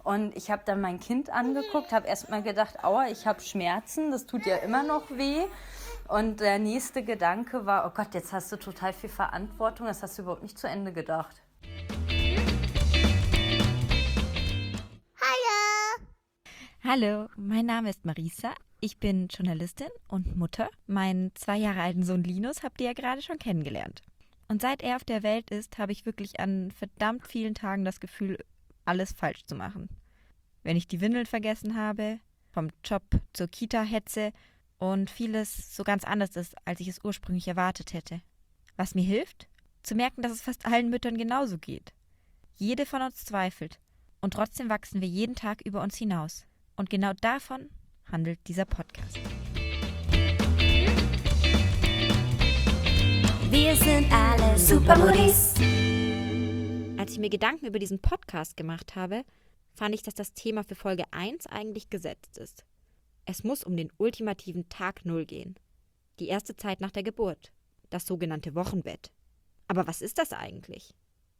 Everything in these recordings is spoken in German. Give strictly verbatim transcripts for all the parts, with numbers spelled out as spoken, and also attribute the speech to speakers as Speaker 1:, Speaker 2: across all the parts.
Speaker 1: Und ich habe dann mein Kind angeguckt, habe erstmal gedacht, aua, ich habe Schmerzen, das tut ja immer noch weh. Und der nächste Gedanke war, oh Gott, jetzt hast du total viel Verantwortung, das hast du überhaupt nicht zu Ende gedacht.
Speaker 2: Hallo! Hallo, mein Name ist Marisa. Ich bin Journalistin und Mutter. Meinen zwei Jahre alten Sohn Linus habt ihr ja gerade schon kennengelernt. Und seit er auf der Welt ist, habe ich wirklich an verdammt vielen Tagen das Gefühl, alles falsch zu machen. Wenn ich die Windeln vergessen habe, vom Job zur Kita hetze und vieles so ganz anders ist, als ich es ursprünglich erwartet hätte. Was mir hilft? Zu merken, dass es fast allen Müttern genauso geht. Jede von uns zweifelt und trotzdem wachsen wir jeden Tag über uns hinaus. Und genau davon handelt dieser Podcast.
Speaker 3: Wir sind alle Supermodis.
Speaker 2: Als ich mir Gedanken über diesen Podcast gemacht habe, fand ich, dass das Thema für Folge eins eigentlich gesetzt ist. Es muss um den ultimativen Tag Null gehen. Die erste Zeit nach der Geburt. Das sogenannte Wochenbett. Aber was ist das eigentlich?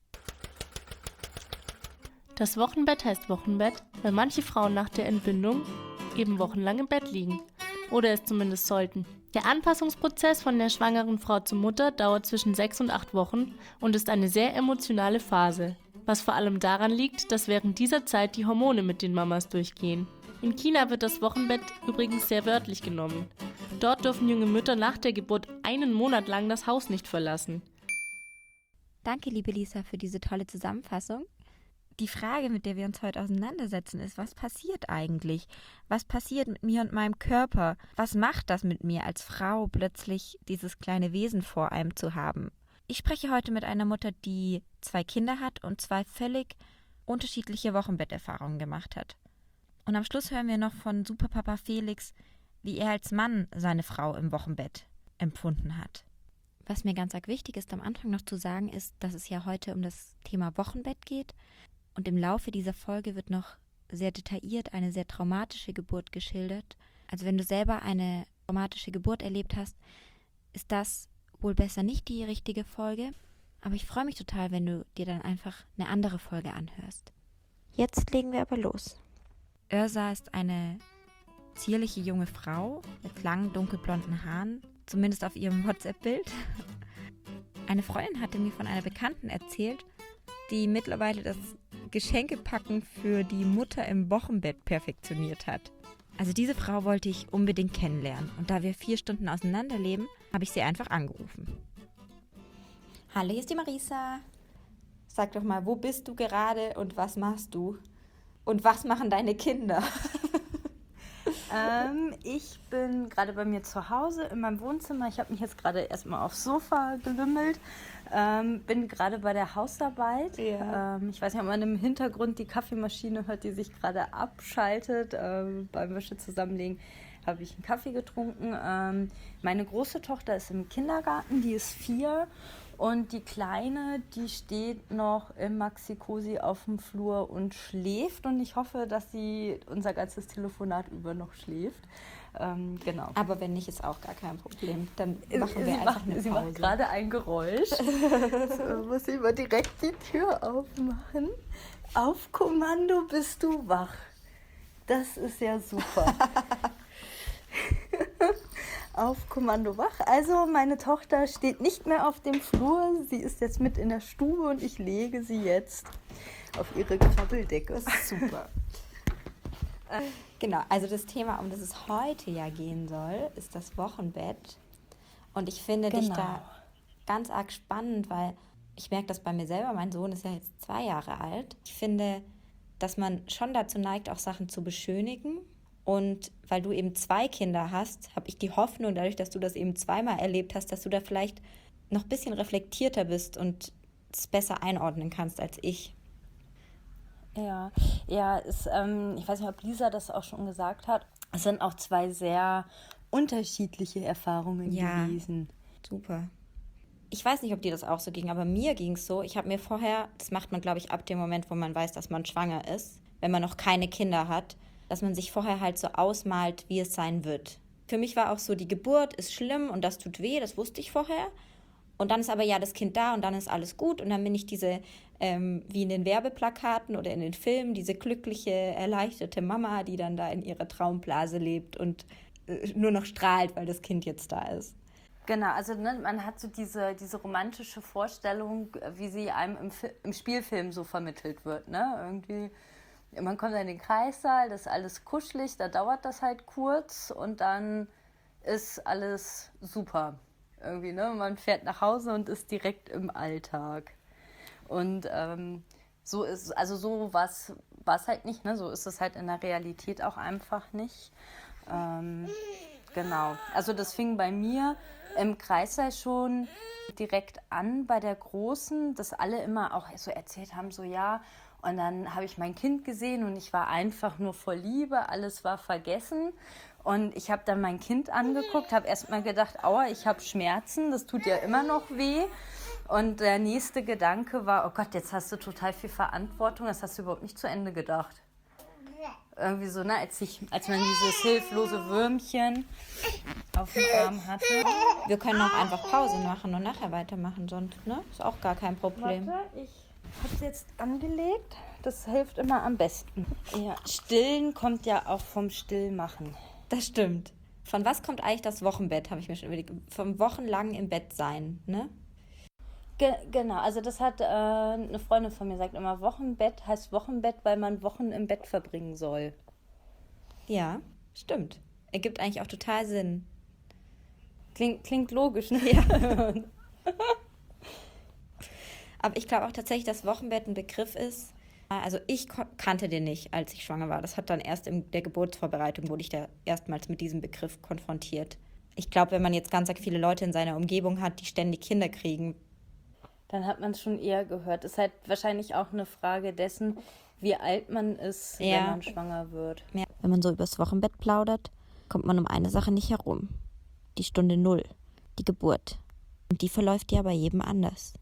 Speaker 4: Das Wochenbett heißt Wochenbett, weil manche Frauen nach der Entbindung eben wochenlang im Bett liegen. Oder es zumindest sollten. Der Anpassungsprozess von der schwangeren Frau zur Mutter dauert zwischen sechs und acht Wochen und ist eine sehr emotionale Phase. Was vor allem daran liegt, dass während dieser Zeit die Hormone mit den Mamas durchgehen. In China wird das Wochenbett übrigens sehr wörtlich genommen. Dort dürfen junge Mütter nach der Geburt einen Monat lang das Haus nicht verlassen.
Speaker 2: Danke, liebe Lisa, für diese tolle Zusammenfassung. Die Frage, mit der wir uns heute auseinandersetzen, ist, was passiert eigentlich? Was passiert mit mir und meinem Körper? Was macht das mit mir als Frau, plötzlich dieses kleine Wesen vor einem zu haben? Ich spreche heute mit einer Mutter, die zwei Kinder hat und zwei völlig unterschiedliche Wochenbetterfahrungen gemacht hat. Und am Schluss hören wir noch von Superpapa Felix, wie er als Mann seine Frau im Wochenbett empfunden hat. Was mir ganz arg wichtig ist, am Anfang noch zu sagen, ist, dass es ja heute um das Thema Wochenbett geht. Und im Laufe dieser Folge wird noch sehr detailliert eine sehr traumatische Geburt geschildert. Also wenn du selber eine traumatische Geburt erlebt hast, ist das wohl besser nicht die richtige Folge. Aber ich freue mich total, wenn du dir dann einfach eine andere Folge anhörst. Jetzt legen wir aber los. Örsa ist eine zierliche junge Frau mit langen, dunkelblonden Haaren, zumindest auf ihrem WhatsApp-Bild. Eine Freundin hatte mir von einer Bekannten erzählt, die mittlerweile das Geschenkepacken für die Mutter im Wochenbett perfektioniert hat. Also diese Frau wollte ich unbedingt kennenlernen. Und da wir vier Stunden auseinanderleben, habe ich sie einfach angerufen. Hallo, hier ist die Marisa. Sag doch mal, wo bist du gerade und was machst du? Und was machen deine Kinder?
Speaker 1: ähm, ich bin gerade bei mir zu Hause in meinem Wohnzimmer. Ich habe mich jetzt gerade erstmal aufs Sofa gelümmelt. Ähm, bin gerade bei der Hausarbeit. Ja. Ähm, ich weiß nicht, ob man im Hintergrund die Kaffeemaschine hört, die sich gerade abschaltet. Ähm, beim Wäsche zusammenlegen habe ich einen Kaffee getrunken. Ähm, meine große Tochter ist im Kindergarten, die ist vier. Und die Kleine, die steht noch im Maxi-Cosi auf dem Flur und schläft. Und ich hoffe, dass sie unser ganzes Telefonat über noch schläft. Ähm, genau.
Speaker 2: Aber wenn nicht, ist auch gar kein Problem. Dann machen wir
Speaker 1: sie
Speaker 2: einfach
Speaker 1: macht,
Speaker 2: eine Pause.
Speaker 1: Sie macht gerade ein Geräusch. So, muss ich mal direkt die Tür aufmachen. Auf Kommando bist du wach. Das ist ja super. Auf Kommando wach. Also meine Tochter steht nicht mehr auf dem Flur. Sie ist jetzt mit in der Stube und ich lege sie jetzt auf ihre Krabbeldecke.
Speaker 2: Das ist super. Genau, also das Thema, um das es heute ja gehen soll, ist das Wochenbett. Und ich finde
Speaker 1: genau.
Speaker 2: dich da ganz arg spannend, weil ich merke das bei mir selber. Mein Sohn ist ja jetzt zwei Jahre alt. Ich finde, dass man schon dazu neigt, auch Sachen zu beschönigen. Und weil du eben zwei Kinder hast, habe ich die Hoffnung, dadurch, dass du das eben zweimal erlebt hast, dass du da vielleicht noch ein bisschen reflektierter bist und es besser einordnen kannst als ich.
Speaker 1: Ja, ja, ist, ähm, ich weiß nicht, ob Lisa das auch schon gesagt hat. Es sind auch zwei sehr unterschiedliche Erfahrungen
Speaker 2: ja,
Speaker 1: gewesen.
Speaker 2: Super. Ich weiß nicht, ob dir das auch so ging, aber mir ging es so. Ich habe mir vorher, das macht man, glaube ich, ab dem Moment, wo man weiß, dass man schwanger ist, wenn man noch keine Kinder hat, dass man sich vorher halt so ausmalt, wie es sein wird. Für mich war auch so, die Geburt ist schlimm und das tut weh, das wusste ich vorher. Und dann ist aber ja das Kind da und dann ist alles gut und dann bin ich diese, ähm, wie in den Werbeplakaten oder in den Filmen, diese glückliche, erleichterte Mama, die dann da in ihrer Traumblase lebt und äh, nur noch strahlt, weil das Kind jetzt da ist.
Speaker 1: Genau, also ne, man hat so diese, diese romantische Vorstellung, wie sie einem im, Fi- im Spielfilm so vermittelt wird. Ne? Irgendwie, man kommt in den Kreissaal, das ist alles kuschelig, da dauert das halt kurz und dann ist alles super. Irgendwie, ne? Man fährt nach Hause und ist direkt im Alltag. Und ähm, so ist, also so war es halt nicht, ne? So ist es halt in der Realität auch einfach nicht. Ähm, genau. Also das fing bei mir im Kreißsaal schon direkt an bei der Großen, dass alle immer auch so erzählt haben, so ja, und dann habe ich mein Kind gesehen und ich war einfach nur voll Liebe, alles war vergessen. Und ich habe dann mein Kind angeguckt, habe erst mal gedacht, aua, ich habe Schmerzen, das tut ja immer noch weh. Und der nächste Gedanke war, oh Gott, jetzt hast du total viel Verantwortung, das hast du überhaupt nicht zu Ende gedacht. Irgendwie so, ne, als, ich, als man dieses hilflose Würmchen auf dem Arm hatte.
Speaker 2: Wir können auch einfach Pause machen und nachher weitermachen, sonst, ne? Ist auch gar kein Problem.
Speaker 1: Warte, ich habe es jetzt angelegt. Das hilft immer am besten. Ja, Stillen kommt ja auch vom Stillmachen.
Speaker 2: Das stimmt. Von was kommt eigentlich das Wochenbett, habe ich mir schon überlegt. Vom wochenlang im Bett sein, ne?
Speaker 1: Ge- genau, also das hat äh, eine Freundin von mir sagt immer, Wochenbett heißt Wochenbett, weil man Wochen im Bett verbringen soll.
Speaker 2: Ja, stimmt. Ergibt eigentlich auch total Sinn.
Speaker 1: Klingt, klingt logisch, ne?
Speaker 2: Ja. Aber ich glaube auch tatsächlich, dass Wochenbett ein Begriff ist. Also ich ko- kannte den nicht, als ich schwanger war. Das hat dann erst in der Geburtsvorbereitung, wurde ich da erstmals mit diesem Begriff konfrontiert. Ich glaube, wenn man jetzt ganz viele Leute in seiner Umgebung hat, die ständig Kinder kriegen.
Speaker 1: Dann hat man es schon eher gehört. Ist halt wahrscheinlich auch eine Frage dessen, wie alt man ist,
Speaker 2: Ja.
Speaker 1: wenn man schwanger wird.
Speaker 2: Wenn man so übers Wochenbett plaudert, kommt man um eine Sache nicht herum. Die Stunde Null, die Geburt. Und die verläuft ja bei jedem anders.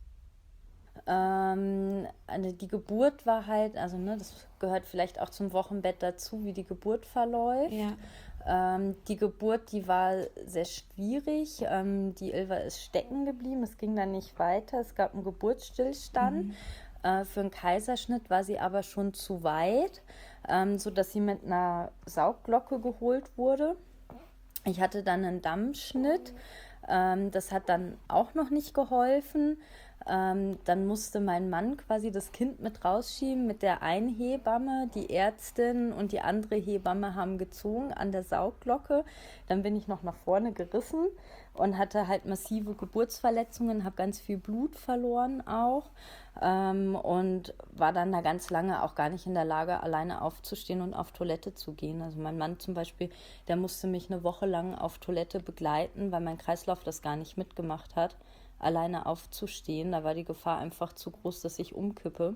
Speaker 1: Ähm, also die Geburt war halt, also ne, das gehört vielleicht auch zum Wochenbett dazu, wie die Geburt verläuft.
Speaker 2: Ja.
Speaker 1: Ähm, die Geburt, die war sehr schwierig. Ähm, die Ilva ist stecken geblieben, es ging dann nicht weiter. Es gab einen Geburtsstillstand. Mhm. Äh, für einen Kaiserschnitt war sie aber schon zu weit, ähm, sodass sie mit einer Saugglocke geholt wurde. Ich hatte dann einen Dammschnitt. Ähm, das hat dann auch noch nicht geholfen. Ähm, dann musste mein Mann quasi das Kind mit rausschieben mit der einen Hebamme. Die Ärztin und die andere Hebamme haben gezogen an der Saugglocke. Dann bin ich noch nach vorne gerissen und hatte halt massive Geburtsverletzungen, habe ganz viel Blut verloren auch ähm, und war dann da ganz lange auch gar nicht in der Lage, alleine aufzustehen und auf Toilette zu gehen. Also mein Mann zum Beispiel, der musste mich eine Woche lang auf Toilette begleiten, weil mein Kreislauf das gar nicht mitgemacht hat, alleine aufzustehen. Da war die Gefahr einfach zu groß, dass ich umkippe.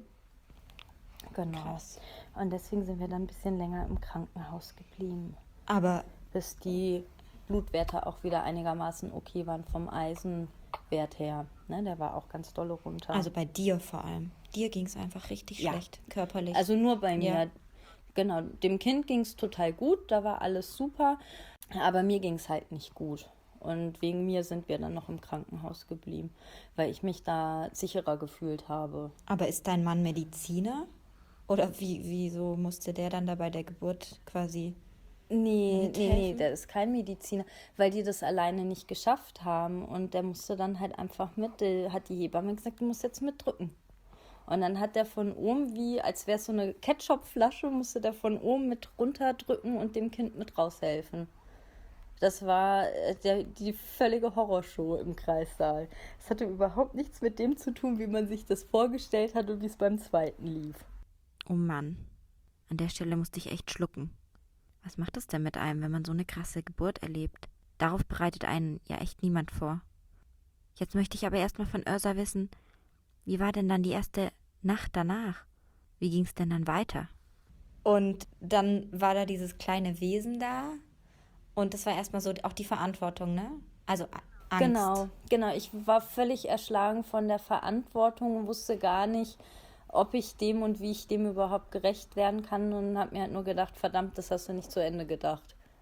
Speaker 1: Genau.
Speaker 2: Krass.
Speaker 1: Und deswegen sind wir dann ein bisschen länger im Krankenhaus geblieben,
Speaker 2: Aber
Speaker 1: bis die Blutwerte auch wieder einigermaßen okay waren vom Eisenwert her. Ne, der war auch ganz dolle runter.
Speaker 2: also bei dir vor allem. Dir ging es einfach richtig
Speaker 1: Ja.
Speaker 2: schlecht, körperlich.
Speaker 1: Also nur bei mir.
Speaker 2: Ja.
Speaker 1: Genau, dem Kind ging es total gut, da war alles super, aber mir ging es halt nicht gut. Und wegen mir sind wir dann noch im Krankenhaus geblieben, weil ich mich da sicherer gefühlt habe.
Speaker 2: Aber ist dein Mann Mediziner? Oder wie, wieso musste der dann da bei der Geburt quasi...
Speaker 1: Nee, nee, nee,
Speaker 2: Mithelfen?
Speaker 1: der ist kein Mediziner, weil die das alleine nicht geschafft haben. Und der musste dann halt einfach mit, der hat die Hebamme gesagt, du musst jetzt mitdrücken. Und dann hat der von oben, wie als wäre es so eine Ketchupflasche, musste der von oben mit runterdrücken und dem Kind mit raushelfen. Das war äh, der, die völlige Horrorshow im Kreissaal. Es hatte überhaupt nichts mit dem zu tun, wie man sich das vorgestellt hat und wie es beim zweiten lief.
Speaker 2: Oh Mann, an der Stelle musste ich echt schlucken. Was macht es denn mit einem, wenn man so eine krasse Geburt erlebt? Darauf bereitet einen ja echt niemand vor. Jetzt möchte ich aber erstmal von Örsa wissen, wie war denn dann die erste Nacht danach? Wie ging es denn dann weiter? Und dann war da dieses kleine Wesen da und das war erstmal so auch die Verantwortung, ne? Also A- Angst.
Speaker 1: Genau, genau. Ich war völlig erschlagen von der Verantwortung und wusste gar nicht, ob ich dem und wie ich dem überhaupt gerecht werden kann und habe mir halt nur gedacht, verdammt, das hast du nicht zu Ende gedacht.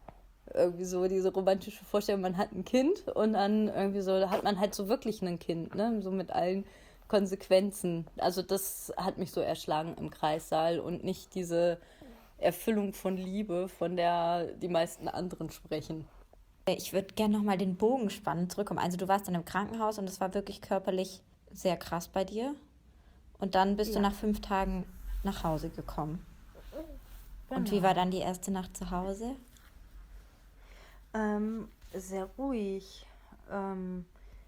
Speaker 1: irgendwie so diese romantische Vorstellung, man hat ein Kind und dann irgendwie so, da hat man halt so wirklich ein Kind, ne? So mit allen Konsequenzen. Also das hat mich so erschlagen im Kreissaal und nicht diese Erfüllung von Liebe, von der die meisten anderen sprechen.
Speaker 2: Ich würde gerne nochmal den Bogen spannen, zurückkommen. Also du warst dann im Krankenhaus und es war wirklich körperlich sehr krass bei dir. Und dann bist
Speaker 1: Ja.
Speaker 2: du nach fünf Tagen nach Hause gekommen. Und
Speaker 1: Genau.
Speaker 2: wie war dann die erste Nacht zu Hause?
Speaker 1: Ähm, sehr ruhig. Ähm,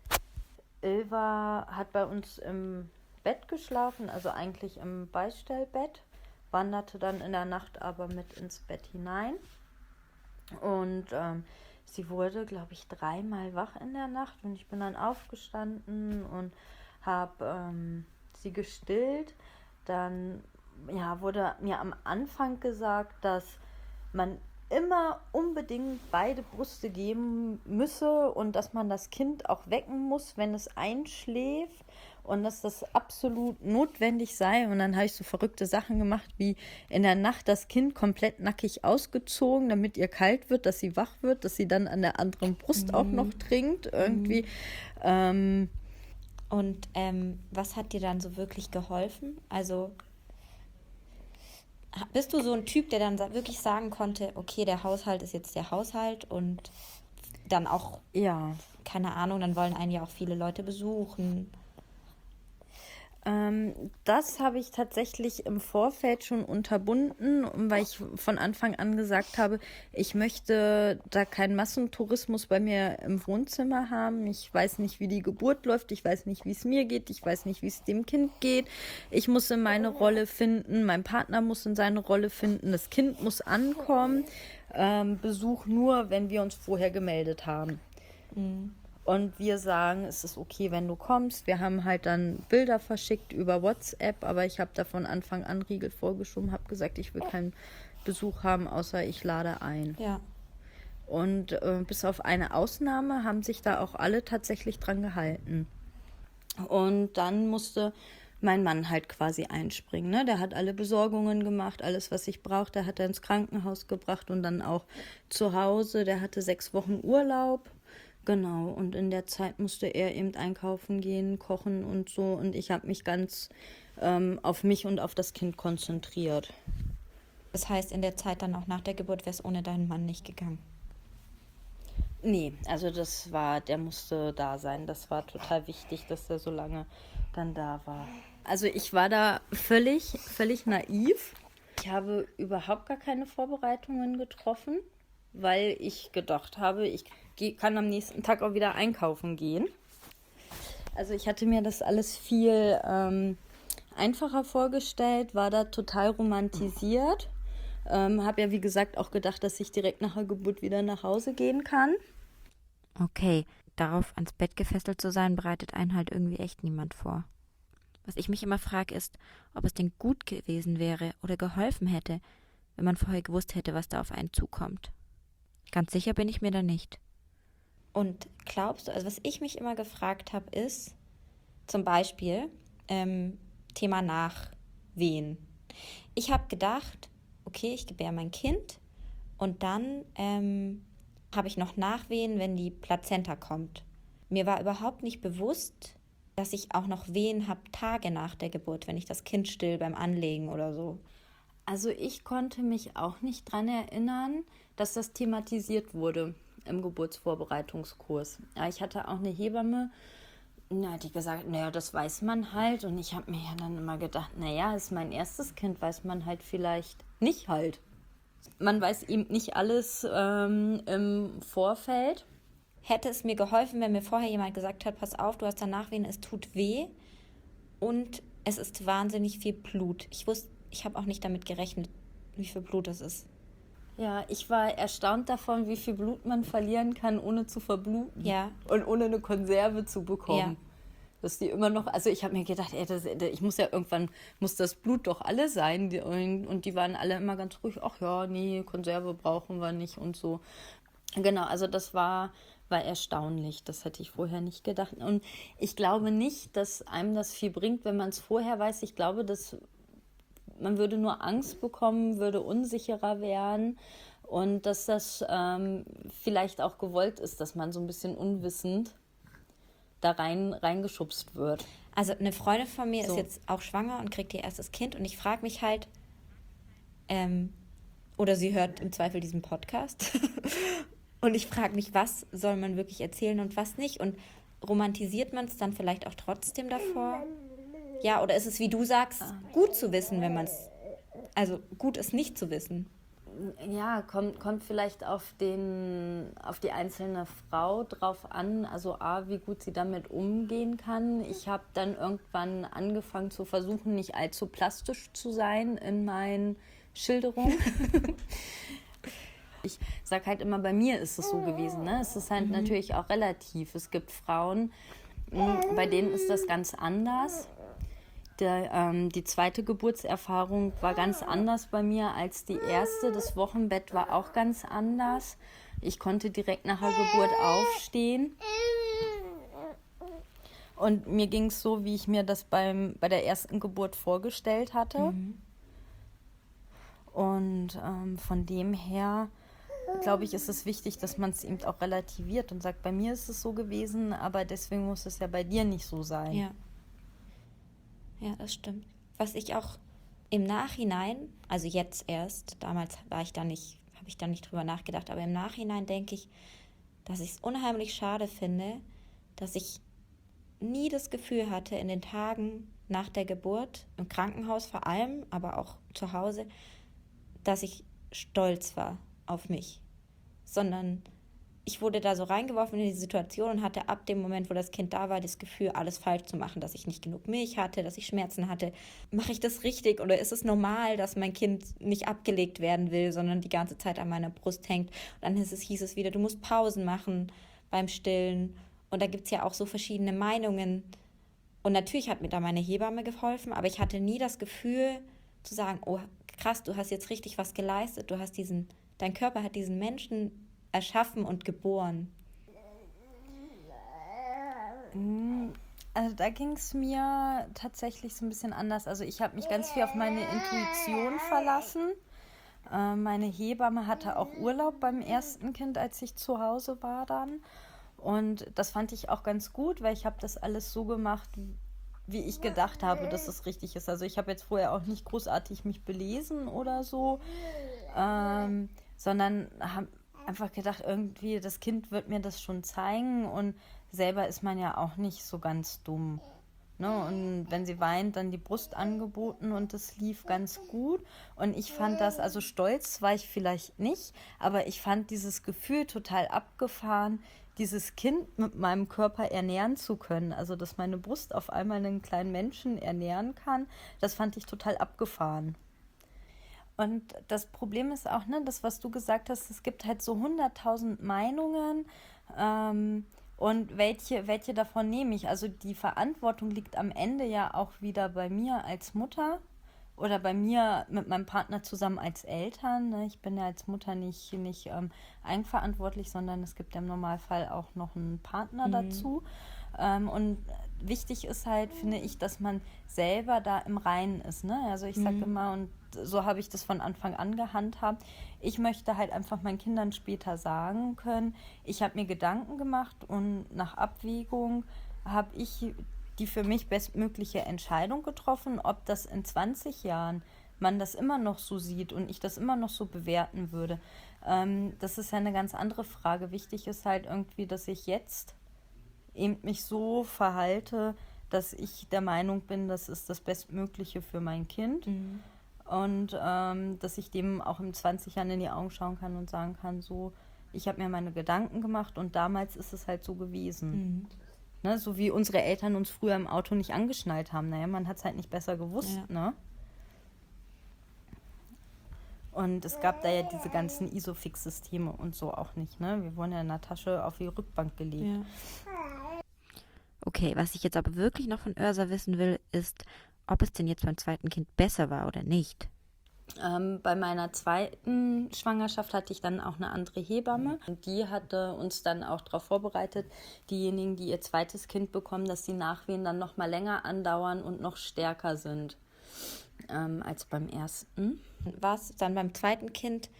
Speaker 1: Ilva hat bei uns im Bett geschlafen, also eigentlich im Beistellbett, wanderte dann in der Nacht aber mit ins Bett hinein. Und ähm, sie wurde, glaube ich, dreimal wach in der Nacht und ich bin dann aufgestanden und habe ähm, sie gestillt. Dann ja, wurde mir am Anfang gesagt, dass man immer unbedingt beide Brüste geben müsse und dass man das Kind auch wecken muss, wenn es einschläft und dass das absolut notwendig sei. Und dann habe ich so verrückte Sachen gemacht, wie in der Nacht das Kind komplett nackig ausgezogen, damit ihr kalt wird, dass sie wach wird, dass sie dann an der anderen Brust mhm. auch noch trinkt irgendwie. Mhm. Ähm,
Speaker 2: und ähm, was hat dir dann so wirklich geholfen? Also bist du so ein Typ, der dann wirklich sagen konnte, okay, der Haushalt ist jetzt der Haushalt und dann auch,
Speaker 1: ja,
Speaker 2: keine Ahnung, dann wollen einen ja auch viele Leute besuchen.
Speaker 1: Ähm, das habe ich tatsächlich im Vorfeld schon unterbunden, weil ich von Anfang an gesagt habe, ich möchte da keinen Massentourismus bei mir im Wohnzimmer haben. Ich weiß nicht, wie die Geburt läuft, ich weiß nicht, wie es mir geht, ich weiß nicht, wie es dem Kind geht. Ich muss in meine Rolle finden, mein Partner muss in seine Rolle finden, das Kind muss ankommen. Ähm, Besuch nur, wenn wir uns vorher gemeldet haben. Mhm. Und wir sagen, es ist okay, wenn du kommst. Wir haben halt dann Bilder verschickt über WhatsApp, aber ich habe da von Anfang an Riegel vorgeschoben, habe gesagt, ich will keinen Besuch haben, außer ich lade ein.
Speaker 2: Ja.
Speaker 1: Und äh, bis auf eine Ausnahme haben sich da auch alle tatsächlich dran gehalten. Und dann musste mein Mann halt quasi einspringen. Ne? Der hat alle Besorgungen gemacht, alles, was ich brauchte, hat er ins Krankenhaus gebracht und dann auch zu Hause. Der hatte sechs Wochen Urlaub. Genau, und in der Zeit musste er eben einkaufen gehen, kochen und so. Und ich habe mich ganz ähm, auf mich und auf das Kind konzentriert.
Speaker 2: Das heißt, in der Zeit dann auch nach der Geburt wäre es ohne deinen Mann nicht gegangen?
Speaker 1: Nee, also das war, der musste da sein. Das war total wichtig, dass er so lange dann da war. Also ich war da völlig, völlig naiv. Ich habe überhaupt gar keine Vorbereitungen getroffen, weil ich gedacht habe, ich kann am nächsten Tag auch wieder einkaufen gehen. Also ich hatte mir das alles viel ähm, einfacher vorgestellt, war da total romantisiert. Ähm, habe ja, wie gesagt, auch gedacht, dass ich direkt nach der Geburt wieder nach Hause gehen kann.
Speaker 2: Okay, darauf ans Bett gefesselt zu sein, bereitet einen halt irgendwie echt niemand vor. Was ich mich immer frage, ist, ob es denn gut gewesen wäre oder geholfen hätte, wenn man vorher gewusst hätte, was da auf einen zukommt. Ganz sicher bin ich mir da nicht. Und glaubst du, also was ich mich immer gefragt habe, ist zum Beispiel ähm, Thema Nachwehen. Ich habe gedacht, okay, ich gebäre mein Kind und dann ähm, habe ich noch Nachwehen, wenn die Plazenta kommt. Mir war überhaupt nicht bewusst, dass ich auch noch Wehen habe Tage nach der Geburt, wenn ich das Kind still beim Anlegen oder so.
Speaker 1: Also ich konnte mich auch nicht dran erinnern, dass das thematisiert wurde im Geburtsvorbereitungskurs. Ja, ich hatte auch eine Hebamme, na, die gesagt, naja, das weiß man halt. Und ich habe mir ja dann immer gedacht, naja, ist mein erstes Kind, weiß man halt vielleicht nicht halt. Man weiß eben nicht alles ähm, im Vorfeld.
Speaker 2: Hätte es mir geholfen, wenn mir vorher jemand gesagt hat, pass auf, du hast danach Wehen, es tut weh und es ist wahnsinnig viel Blut. Ich wusste, ich habe auch nicht damit gerechnet, wie viel Blut es ist.
Speaker 1: Ja, ich war erstaunt davon, wie viel Blut man verlieren kann, ohne zu verbluten.
Speaker 2: Ja.
Speaker 1: Und ohne eine Konserve zu bekommen.
Speaker 2: Ja.
Speaker 1: Dass die immer noch, also ich habe mir gedacht, ey, das, ich muss ja irgendwann, muss das Blut doch alle sein. Die, und die waren alle immer ganz ruhig, ach ja, nee, Konserve brauchen wir nicht und so. Genau, also das war, war erstaunlich. Das hätte ich vorher nicht gedacht. Und ich glaube nicht, dass einem das viel bringt, wenn man es vorher weiß. Ich glaube, dass man würde nur Angst bekommen, würde unsicherer werden und dass das ähm, vielleicht auch gewollt ist, dass man so ein bisschen unwissend da rein reingeschubst wird.
Speaker 2: Also eine Freundin von mir
Speaker 1: So.
Speaker 2: ist jetzt auch schwanger und kriegt ihr erstes Kind und ich frage mich halt, ähm, oder sie hört im Zweifel diesen Podcast und ich frage mich, was soll man wirklich erzählen und was nicht und romantisiert man es dann vielleicht auch trotzdem davor? Ja, oder ist es, wie du sagst, gut zu wissen, wenn man es, also gut ist nicht zu wissen?
Speaker 1: Ja, kommt, kommt vielleicht auf, den, auf die einzelne Frau drauf an, also A, wie gut sie damit umgehen kann. Ich habe dann irgendwann angefangen zu versuchen, nicht allzu plastisch zu sein in meinen Schilderungen. Ich sage halt immer, bei mir ist es so gewesen. Ne? Es ist halt mhm. natürlich auch relativ. Es gibt Frauen, mh, bei denen ist das ganz anders. Der, ähm, die zweite Geburtserfahrung war ganz anders bei mir als die erste. Das Wochenbett war auch ganz anders. Ich konnte direkt nach der Geburt aufstehen. Und mir ging es so, wie ich mir das beim, bei der ersten Geburt vorgestellt hatte. Mhm. Und ähm, von dem her, glaube ich, ist es wichtig, dass man es eben auch relativiert und sagt, bei mir ist es so gewesen, aber deswegen muss es ja bei dir nicht so sein.
Speaker 2: Ja. Ja, das stimmt. Was ich auch im Nachhinein, also jetzt erst, damals war ich da nicht, habe ich da nicht drüber nachgedacht, aber im Nachhinein denke ich, dass ich es unheimlich schade finde, dass ich nie das Gefühl hatte, in den Tagen nach der Geburt, im Krankenhaus vor allem, aber auch zu Hause, dass ich stolz war auf mich, sondern ich wurde da so reingeworfen in die Situation und hatte ab dem Moment, wo das Kind da war, das Gefühl, alles falsch zu machen, dass ich nicht genug Milch hatte, dass ich Schmerzen hatte. Mache ich das richtig oder ist es normal, dass mein Kind nicht abgelegt werden will, sondern die ganze Zeit an meiner Brust hängt? Und dann hieß es, hieß es wieder, du musst Pausen machen beim Stillen. Und da gibt es ja auch so verschiedene Meinungen. Und natürlich hat mir da meine Hebamme geholfen, aber ich hatte nie das Gefühl zu sagen, oh krass, du hast jetzt richtig was geleistet, du hast diesen, dein Körper hat diesen Menschen erschaffen und geboren.
Speaker 1: Also da ging es mir tatsächlich so ein bisschen anders. Also ich habe mich ganz viel auf meine Intuition verlassen. Äh, meine Hebamme hatte auch Urlaub beim ersten Kind, als ich zu Hause war dann. Und das fand ich auch ganz gut, weil ich habe das alles so gemacht, wie ich gedacht habe, dass es richtig ist. Also ich habe jetzt vorher auch nicht großartig mich belesen oder so, ähm, sondern habe einfach gedacht, irgendwie, das Kind wird mir das schon zeigen und selber ist man ja auch nicht so ganz dumm. Ne? Und wenn sie weint, dann die Brust angeboten und das lief ganz gut. Und ich fand das, also stolz war ich vielleicht nicht, aber ich fand dieses Gefühl total abgefahren, dieses Kind mit meinem Körper ernähren zu können. Also, dass meine Brust auf einmal einen kleinen Menschen ernähren kann, das fand ich total abgefahren. Und das Problem ist auch, ne, das, was du gesagt hast, es gibt halt so hunderttausend Meinungen ähm, und welche, welche davon nehme ich? Also die Verantwortung liegt am Ende ja auch wieder bei mir als Mutter oder bei mir mit meinem Partner zusammen als Eltern. Ne? Ich bin ja als Mutter nicht, nicht ähm, eigenverantwortlich, sondern es gibt ja im Normalfall auch noch einen Partner mhm. dazu. Ähm, und wichtig ist halt, finde ich, dass man selber da im Reinen ist. Ne? Also ich sage mhm. immer, und so habe ich das von Anfang an gehandhabt, ich möchte halt einfach meinen Kindern später sagen können, ich habe mir Gedanken gemacht und nach Abwägung habe ich die für mich bestmögliche Entscheidung getroffen, ob das in zwanzig Jahren man das immer noch so sieht und ich das immer noch so bewerten würde. Ähm, das ist ja eine ganz andere Frage. Wichtig ist halt irgendwie, dass ich jetzt eben mich so verhalte, dass ich der Meinung bin, das ist das Bestmögliche für mein Kind. Mhm. Und ähm, dass ich dem auch in zwanzig Jahren in die Augen schauen kann und sagen kann, so, ich habe mir meine Gedanken gemacht und damals ist es halt so gewesen. Mhm. Ne, so wie unsere Eltern uns früher im Auto nicht angeschnallt haben. Naja, man hat es halt nicht besser gewusst. Ja. Ne? Und es gab da ja diese ganzen Isofix-Systeme und so auch nicht. Ne? Wir wurden ja in der Tasche auf die Rückbank gelegt. Ja.
Speaker 2: Okay, was ich jetzt aber wirklich noch von Örsa wissen will, ist, ob es denn jetzt beim zweiten Kind besser war oder nicht.
Speaker 1: Ähm, bei meiner zweiten Schwangerschaft hatte ich dann auch eine andere Hebamme. Und die hatte uns dann auch darauf vorbereitet, diejenigen, die ihr zweites Kind bekommen, dass die Nachwehen dann noch mal länger andauern und noch stärker sind ähm, als beim ersten.
Speaker 2: War es dann beim zweiten Kind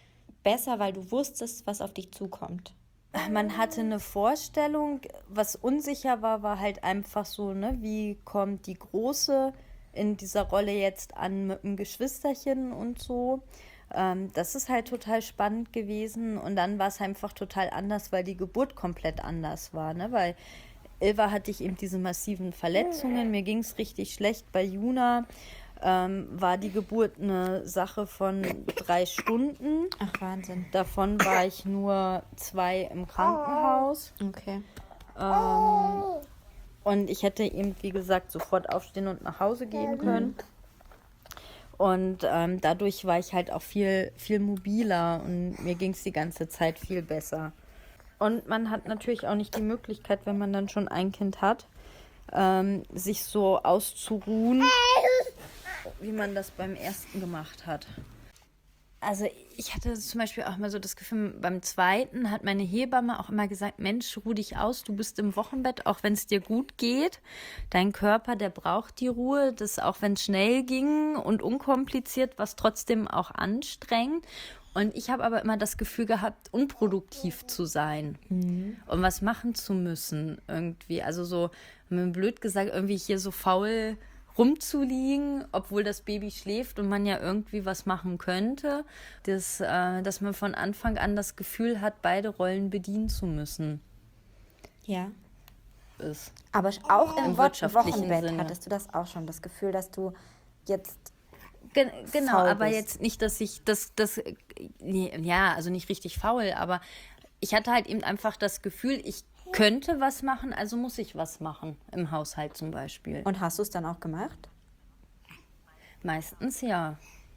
Speaker 2: besser, weil du wusstest, was auf dich zukommt?
Speaker 1: Man hatte eine Vorstellung, was unsicher war, war halt einfach so, ne, wie kommt die Große in dieser Rolle jetzt an mit dem Geschwisterchen und so. Ähm, das ist halt total spannend gewesen und dann war es einfach total anders, weil die Geburt komplett anders war, ne, weil Ilva hatte ich eben diese massiven Verletzungen, mir ging es richtig schlecht. Bei Juna ähm, war die Geburt eine Sache von drei Stunden.
Speaker 2: Ach, Wahnsinn.
Speaker 1: Davon war ich nur zwei im Krankenhaus.
Speaker 2: Okay.
Speaker 1: Ähm, und ich hätte eben, wie gesagt, sofort aufstehen und nach Hause gehen können. Und ähm, dadurch war ich halt auch viel, viel mobiler und mir ging es die ganze Zeit viel besser. Und man hat natürlich auch nicht die Möglichkeit, wenn man dann schon ein Kind hat, ähm, sich so auszuruhen, wie man das beim ersten gemacht hat. Also ich hatte zum Beispiel auch mal so das Gefühl, beim zweiten hat meine Hebamme auch immer gesagt, Mensch, ruh dich aus, du bist im Wochenbett, auch wenn es dir gut geht. Dein Körper, der braucht die Ruhe, das auch wenn es schnell ging und unkompliziert, war es trotzdem auch anstrengend. Und ich habe aber immer das Gefühl gehabt, unproduktiv zu sein mhm. und was machen zu müssen irgendwie. Also so, blöd gesagt, irgendwie hier so faul rumzuliegen, obwohl das Baby schläft und man ja irgendwie was machen könnte. Das, äh, dass man von Anfang an das Gefühl hat, beide Rollen bedienen zu müssen.
Speaker 2: Ja.
Speaker 1: Ist.
Speaker 2: Aber auch im,
Speaker 1: Im
Speaker 2: Wo-
Speaker 1: wirtschaftlichen
Speaker 2: Wochenbett
Speaker 1: Sinne.
Speaker 2: hattest du das auch schon, das Gefühl, dass du jetzt
Speaker 1: Gen- genau,
Speaker 2: faul
Speaker 1: aber
Speaker 2: bist.
Speaker 1: jetzt nicht, dass ich das, das, nee, ja, also nicht richtig faul, aber ich hatte halt eben einfach das Gefühl, ich könnte was machen, also muss ich was machen, im Haushalt zum Beispiel.
Speaker 2: Und hast du es dann auch gemacht?
Speaker 1: Meistens ja.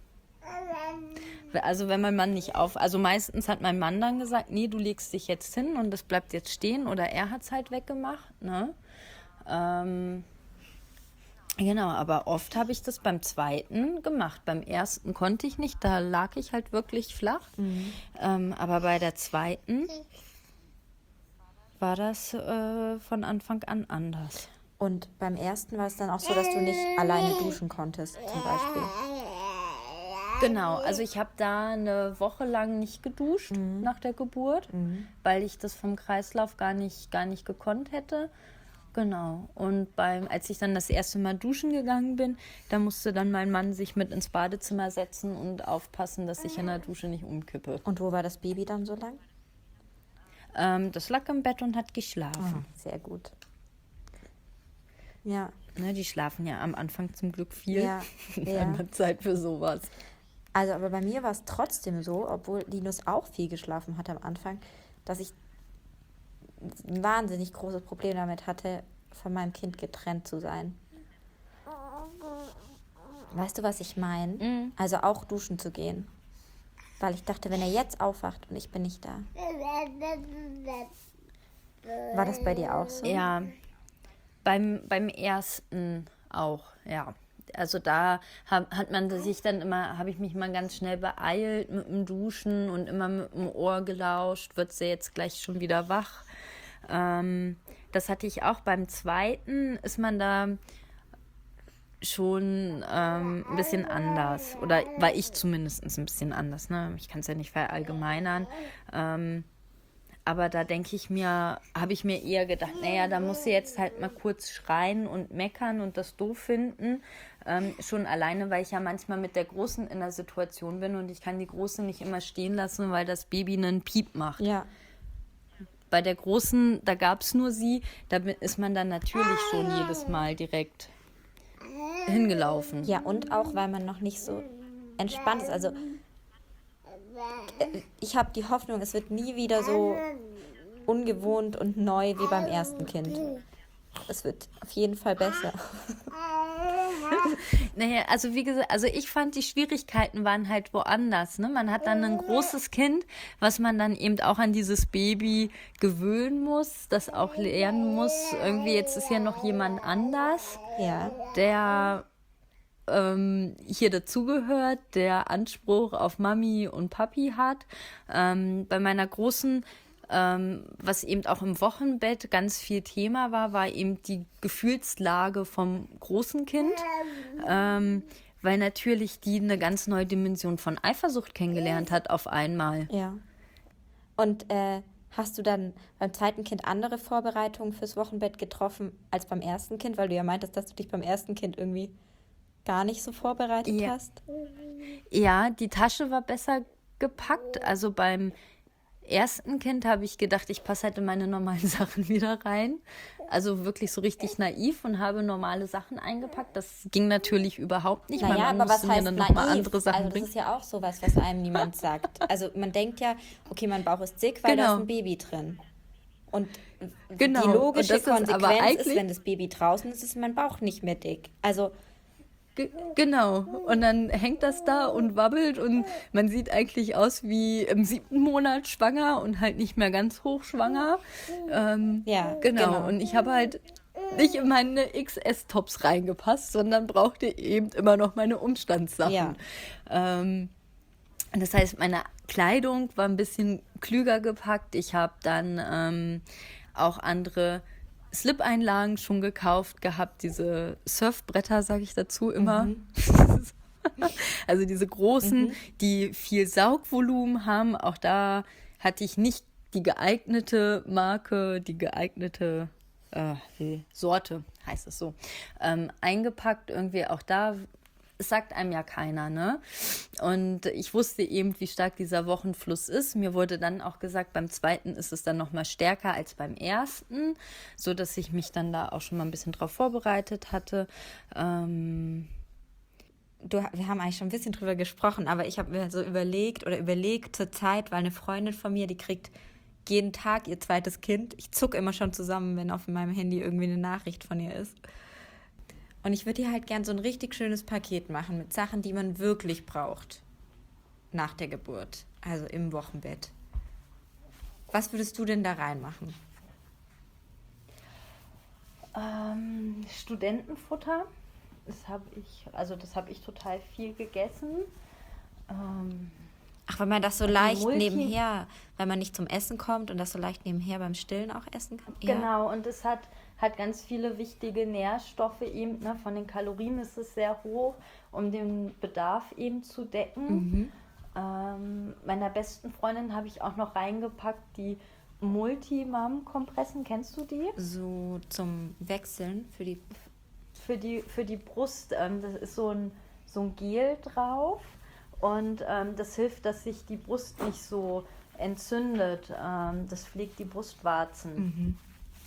Speaker 1: Also wenn mein Mann nicht auf, also meistens hat mein Mann dann gesagt, nee, du legst dich jetzt hin und das bleibt jetzt stehen oder er hat es halt weggemacht, ne? Ähm, genau, aber oft habe ich das beim zweiten gemacht. Beim ersten konnte ich nicht, da lag ich halt wirklich flach. Mhm. Ähm, aber bei der zweiten war das äh, von Anfang an anders.
Speaker 2: Und beim ersten war es dann auch so, dass du nicht alleine duschen konntest, zum Beispiel.
Speaker 1: Genau, also ich habe da eine Woche lang nicht geduscht mhm. nach der Geburt, mhm. weil ich das vom Kreislauf gar nicht, gar nicht gekonnt hätte. Genau, und beim, als ich dann das erste Mal duschen gegangen bin, da musste dann mein Mann sich mit ins Badezimmer setzen und aufpassen, dass ich in der Dusche nicht umkippe.
Speaker 2: Und wo war das Baby dann so lang?
Speaker 1: Ähm, das lag im Bett und hat geschlafen.
Speaker 2: Oh, sehr gut. Ja.
Speaker 1: Ne, die schlafen ja am Anfang zum Glück viel.
Speaker 2: Ja, ja.
Speaker 1: Dann hat Zeit für sowas.
Speaker 2: Also, aber bei mir war es trotzdem so, obwohl Linus auch viel geschlafen hat am Anfang, dass ich ein wahnsinnig großes Problem damit hatte, von meinem Kind getrennt zu sein. Weißt du, was ich meine?
Speaker 1: Mhm.
Speaker 2: Also auch duschen zu gehen. Weil ich dachte, wenn er jetzt aufwacht und ich bin nicht da. War das bei dir auch so?
Speaker 1: Ja, beim, beim ersten auch, ja. Also da hab, hat man sich dann immer, habe ich mich mal ganz schnell beeilt mit dem Duschen und immer mit dem Ohr gelauscht, wird sie jetzt gleich schon wieder wach. Ähm, das hatte ich auch beim zweiten, ist man da schon ähm, ein bisschen anders. Oder war ich zumindest ein bisschen anders. Ne? Ich kann es ja nicht verallgemeinern. Ähm, aber da denke ich mir, habe ich mir eher gedacht, naja, da muss sie jetzt halt mal kurz schreien und meckern und das doof finden. Ähm, schon alleine, weil ich ja manchmal mit der Großen in der Situation bin und ich kann die Große nicht immer stehen lassen, weil das Baby einen Piep macht.
Speaker 2: Ja.
Speaker 1: Bei der Großen, da gab es nur sie, da ist man dann natürlich schon jedes Mal direkt hingelaufen.
Speaker 2: Ja, und auch, weil man noch nicht so entspannt ist. Also ich habe die Hoffnung, es wird nie wieder so ungewohnt und neu wie beim ersten Kind. Es wird auf jeden Fall besser.
Speaker 1: Naja, also wie gesagt, also ich fand, die Schwierigkeiten waren halt woanders. Ne? Man hat dann ein großes Kind, was man dann eben auch an dieses Baby gewöhnen muss, das auch lernen muss. Irgendwie jetzt ist ja noch jemand anders,
Speaker 2: Ja.
Speaker 1: der ähm, hier dazugehört, der Anspruch auf Mami und Papi hat. Ähm, bei meiner Großen, ähm, was eben auch im Wochenbett ganz viel Thema war, war eben die Gefühlslage vom großen Kind. Ähm, weil natürlich die eine ganz neue Dimension von Eifersucht kennengelernt hat auf einmal.
Speaker 2: Ja. Und äh, hast du dann beim zweiten Kind andere Vorbereitungen fürs Wochenbett getroffen als beim ersten Kind? Weil du ja meintest, dass du dich beim ersten Kind irgendwie gar nicht so vorbereitet
Speaker 1: Ja.
Speaker 2: hast.
Speaker 1: Ja, die Tasche war besser gepackt. Also beim ersten Kind habe ich gedacht, ich passe halt in meine normalen Sachen wieder rein. Also wirklich so richtig naiv und habe normale Sachen eingepackt. Das ging natürlich überhaupt nicht.
Speaker 2: Naja,
Speaker 1: Mein Mann
Speaker 2: aber was
Speaker 1: musste mir
Speaker 2: heißt
Speaker 1: dann
Speaker 2: naiv?
Speaker 1: noch mal andere Sachen
Speaker 2: Also das
Speaker 1: bringen.
Speaker 2: ist ja auch sowas, was einem niemand sagt. Also man denkt ja, okay, mein Bauch ist dick, weil da
Speaker 1: Genau.
Speaker 2: ist ein Baby drin. Und
Speaker 1: Genau.
Speaker 2: die logische
Speaker 1: Und das ist aber
Speaker 2: Konsequenz ist,
Speaker 1: eigentlich-
Speaker 2: wenn das Baby draußen ist, ist mein Bauch nicht mehr dick. Also
Speaker 1: Ge- Genau. Und dann hängt das da und wabbelt und man sieht eigentlich aus wie im siebten Monat schwanger und halt nicht mehr ganz hochschwanger. Ähm,
Speaker 2: Ja,
Speaker 1: genau.
Speaker 2: genau.
Speaker 1: Und ich habe halt nicht in meine X S-Tops reingepasst, sondern brauchte eben immer noch meine Umstandssachen.
Speaker 2: Ja.
Speaker 1: Ähm, das heißt, meine Kleidung war ein bisschen klüger gepackt. Ich habe dann ähm, auch andere Slip-Einlagen schon gekauft gehabt, diese Surfbretter, sage ich dazu immer. Also diese großen, die viel Saugvolumen haben. Auch da hatte ich nicht die geeignete Marke, die geeignete äh, wie, Sorte, heißt es so, ähm, eingepackt. Irgendwie auch da, es sagt einem ja keiner, ne? Und ich wusste eben, wie stark dieser Wochenfluss ist. Mir wurde dann auch gesagt, beim zweiten ist es dann noch mal stärker als beim ersten, so dass ich mich dann da auch schon mal ein bisschen drauf vorbereitet hatte. Ähm,
Speaker 2: du, wir haben eigentlich schon ein bisschen drüber gesprochen, aber ich habe mir so überlegt oder überlegt zur Zeit, weil eine Freundin von mir, die kriegt jeden Tag ihr zweites Kind. Ich zucke immer schon zusammen, wenn auf meinem Handy irgendwie eine Nachricht von ihr ist. Und ich würde ihr halt gern so ein richtig schönes Paket machen mit Sachen, die man wirklich braucht nach der Geburt, also im Wochenbett. Was würdest du denn da reinmachen?
Speaker 1: Ähm, Studentenfutter, das habe ich, also das habe ich total viel gegessen. Ähm,
Speaker 2: Ach, weil man das so leicht
Speaker 1: Multi-
Speaker 2: nebenher, weil man nicht zum Essen kommt und das so leicht nebenher beim Stillen auch essen kann. Ja.
Speaker 1: Genau, und es hat, hat ganz viele wichtige Nährstoffe eben, ne? Von den Kalorien ist es sehr hoch, um den Bedarf eben zu decken.
Speaker 2: Mhm.
Speaker 1: Ähm, meiner besten Freundin habe ich auch noch reingepackt, die Multimam-Kompressen, kennst du die?
Speaker 2: So zum Wechseln für die.
Speaker 1: Für die, für die Brust, ähm, das ist so ein, so ein Gel drauf und ähm, das hilft, dass sich die Brust nicht so entzündet. Ähm, das pflegt die Brustwarzen.
Speaker 2: Mhm.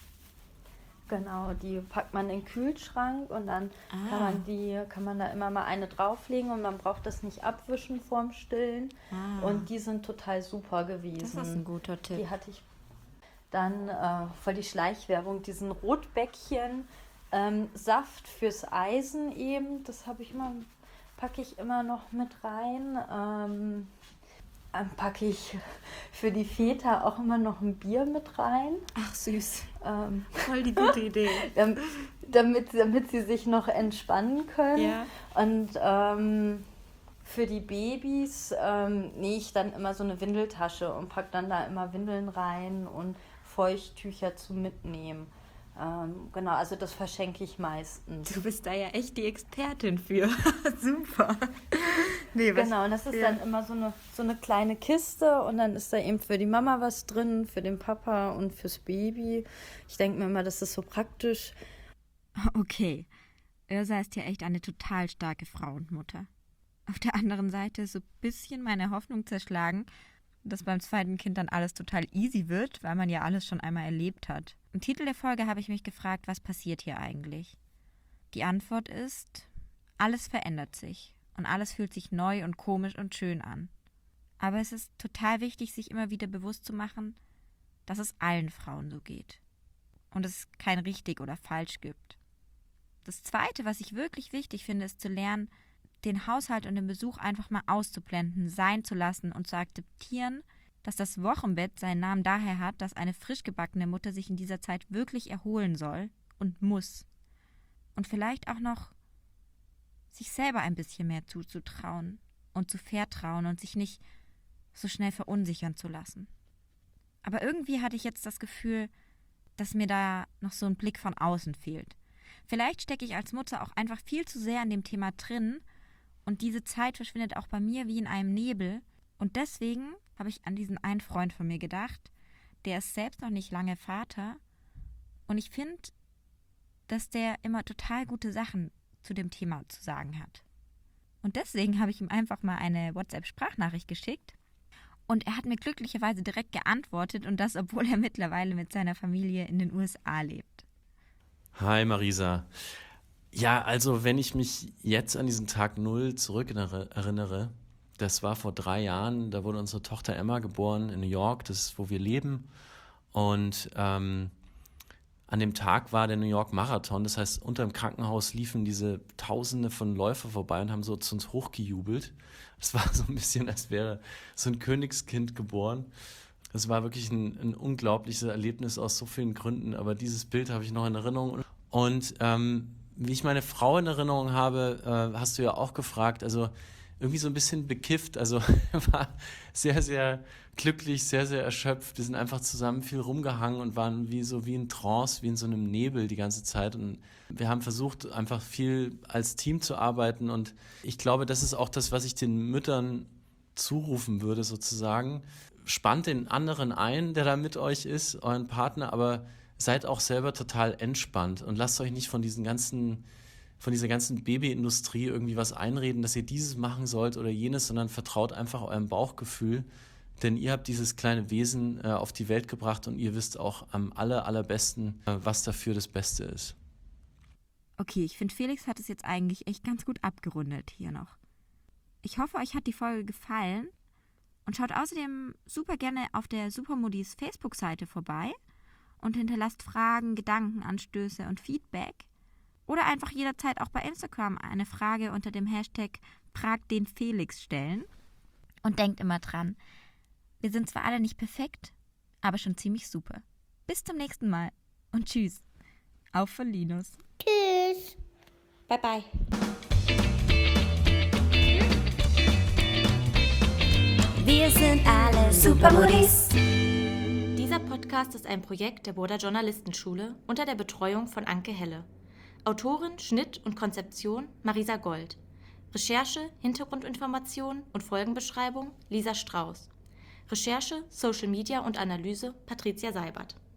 Speaker 1: Genau, die packt man in den Kühlschrank und dann
Speaker 2: Ah.
Speaker 1: kann man die, kann man da immer mal eine drauflegen und man braucht das nicht abwischen vorm Stillen.
Speaker 2: Ah.
Speaker 1: Und die sind total super gewesen.
Speaker 2: Das ist ein guter Tipp.
Speaker 1: Die hatte ich dann äh, voll die Schleichwerbung, diesen Rotbäckchen ähm, Saft fürs Eisen eben, das habe ich immer, packe ich immer noch mit rein. Ähm, dann packe ich für die Väter auch immer noch ein Bier mit rein.
Speaker 2: Ach, süß.
Speaker 1: Ähm,
Speaker 2: Voll die gute Idee.
Speaker 1: dam- damit, damit sie sich noch entspannen können.
Speaker 2: Ja.
Speaker 1: Und ähm, für die Babys ähm, nähe ich dann immer so eine Windeltasche und packe dann da immer Windeln rein und Feuchttücher zum Mitnehmen. Ähm, genau, also das verschenke ich meistens.
Speaker 2: Du bist da ja echt die Expertin für. Super. Nee, was-
Speaker 1: Genau, und das ist
Speaker 2: ja.
Speaker 1: dann immer so eine, so eine kleine Kiste und dann ist da eben für die Mama was drin, für den Papa und fürs Baby. Ich denke mir immer, das ist so praktisch.
Speaker 2: Okay, Yrsa ist ja echt eine total starke Frau und Mutter. Auf der anderen Seite ist so ein bisschen meine Hoffnung zerschlagen, dass beim zweiten Kind dann alles total easy wird, weil man ja alles schon einmal erlebt hat. Im Titel der Folge habe ich mich gefragt, was passiert hier eigentlich? Die Antwort ist, alles verändert sich und alles fühlt sich neu und komisch und schön an. Aber es ist total wichtig, sich immer wieder bewusst zu machen, dass es allen Frauen so geht und es kein richtig oder falsch gibt. Das Zweite, was ich wirklich wichtig finde, ist zu lernen, den Haushalt und den Besuch einfach mal auszublenden, sein zu lassen und zu akzeptieren, dass das Wochenbett seinen Namen daher hat, dass eine frisch gebackene Mutter sich in dieser Zeit wirklich erholen soll und muss. Und vielleicht auch noch sich selber ein bisschen mehr zuzutrauen und zu vertrauen und sich nicht so schnell verunsichern zu lassen. Aber irgendwie hatte ich jetzt das Gefühl, dass mir da noch so ein Blick von außen fehlt. Vielleicht stecke ich als Mutter auch einfach viel zu sehr in dem Thema drin Und diese Zeit verschwindet auch bei mir wie in einem Nebel. Und deswegen habe ich an diesen einen Freund von mir gedacht, der ist selbst noch nicht lange Vater. Und ich finde, dass der immer total gute Sachen zu dem Thema zu sagen hat. Und deswegen habe ich ihm einfach mal eine WhatsApp-Sprachnachricht geschickt. Und er hat mir glücklicherweise direkt geantwortet. Und das, obwohl er mittlerweile mit seiner Familie in den U S A lebt.
Speaker 5: Hi Marisa. Ja, also wenn ich mich jetzt an diesen Tag Null zurückerinnere, das war vor drei Jahren, da wurde unsere Tochter Emma geboren in New York, das ist, wo wir leben. Und ähm, an dem Tag war der New York Marathon, das heißt, unter dem Krankenhaus liefen diese Tausende von Läufer vorbei und haben so zu uns hochgejubelt. Es war so ein bisschen, als wäre so ein Königskind geboren. Das war wirklich ein, ein unglaubliches Erlebnis aus so vielen Gründen, aber dieses Bild habe ich noch in Erinnerung. Und ähm, wie ich meine Frau in Erinnerung habe, äh, hast du ja auch gefragt, also irgendwie so ein bisschen bekifft, also war sehr, sehr glücklich, sehr, sehr erschöpft. Wir sind einfach zusammen viel rumgehangen und waren wie so wie in Trance, wie in so einem Nebel die ganze Zeit. Und wir haben versucht, einfach viel als Team zu arbeiten. Und ich glaube, das ist auch das, was ich den Müttern zurufen würde, sozusagen. Spannt den anderen ein, der da mit euch ist, euren Partner, aber seid auch selber total entspannt und lasst euch nicht von diesen ganzen, von dieser ganzen Babyindustrie irgendwie was einreden, dass ihr dieses machen sollt oder jenes, sondern vertraut einfach eurem Bauchgefühl, denn ihr habt dieses kleine Wesen äh, auf die Welt gebracht und ihr wisst auch am aller, allerbesten, äh, was dafür das Beste ist.
Speaker 2: Okay, ich finde, Felix hat es jetzt eigentlich echt ganz gut abgerundet hier noch. Ich hoffe, euch hat die Folge gefallen und schaut außerdem super gerne auf der Supermodis Facebook-Seite vorbei und hinterlasst Fragen, Gedankenanstöße und Feedback. Oder einfach jederzeit auch bei Instagram eine Frage unter dem Hashtag FragDenFelix stellen. Und denkt immer dran, wir sind zwar alle nicht perfekt, aber schon ziemlich super. Bis zum nächsten Mal und tschüss. Auf von Linus.
Speaker 3: Tschüss.
Speaker 2: Bye bye.
Speaker 3: Wir sind alle Supermodis.
Speaker 4: Dieser Podcast ist ein Projekt der Burda Journalistenschule unter der Betreuung von Anke Helle. Autorin, Schnitt und Konzeption Marisa Gold. Recherche, Hintergrundinformation und Folgenbeschreibung Lisa Strauß. Recherche, Social Media und Analyse Patricia Seibert.